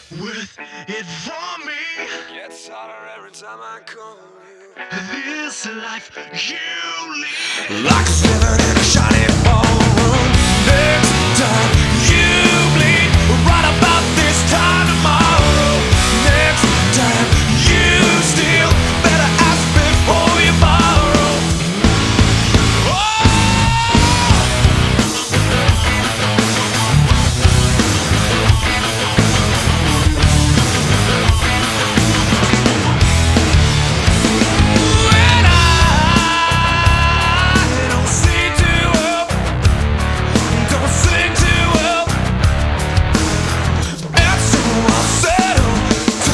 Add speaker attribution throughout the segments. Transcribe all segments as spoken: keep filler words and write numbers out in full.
Speaker 1: with it for me.
Speaker 2: Gets harder every time I call you.
Speaker 1: This life you lead,
Speaker 2: Like living in a shiny ballroom. Next time you bleed, right about this time tomorrow. Next time you steal, better ask before you borrow. Oh! When I don't see too well, don't sing too well, and so I'll settle to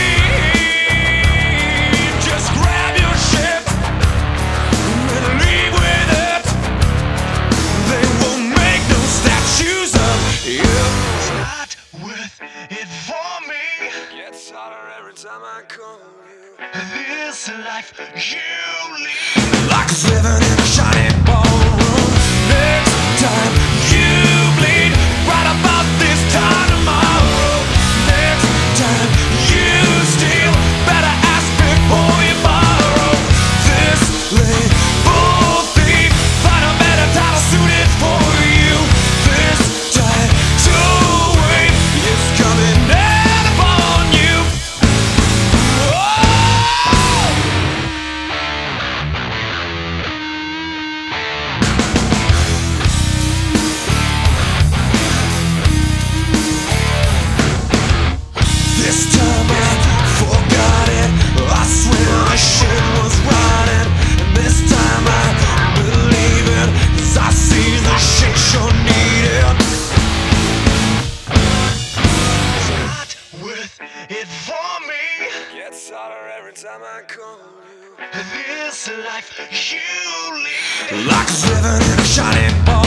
Speaker 2: scream. Just grab your shit and leave with it. They won't make no statues of you.
Speaker 1: start with it for me.
Speaker 2: Gets harder every time I call you.
Speaker 1: This life you lead,
Speaker 2: Like living in a shiny ballroom. Next time you bleed, right about this time tomorrow. Next time you steal, better ask before you borrow. This label thief, find a better title suited for you. This tidal wave is coming down upon you. Oh! This time I forgot it. I swear I shit was rotting. And this time I believe it, 'cause I see the shit you're needing.
Speaker 1: start with it for me.
Speaker 2: Gets harder every time I call you.
Speaker 1: This life you lead,
Speaker 2: Like living in a shiny ball.